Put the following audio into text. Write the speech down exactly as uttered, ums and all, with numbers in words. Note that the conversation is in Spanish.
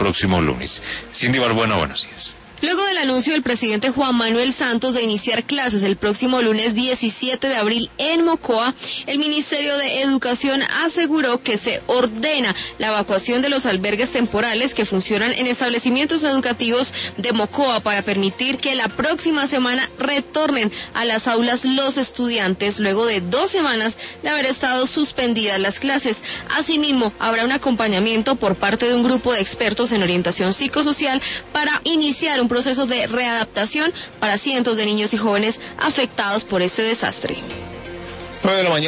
próximo lunes. Cindy Balbuena, buenos días. Luego del anuncio del presidente Juan Manuel Santos de iniciar clases el próximo lunes diecisiete de abril en Mocoa, el Ministerio de Educación aseguró que se ordena la evacuación de los albergues temporales que funcionan en establecimientos educativos de Mocoa para permitir que la próxima semana retornen a las aulas los estudiantes luego de dos semanas de haber estado suspendidas las clases. Asimismo, habrá un acompañamiento por parte de un grupo de expertos en orientación psicosocial para iniciar un proceso de readaptación para cientos de niños y jóvenes afectados por este desastre. nueve de la mañana.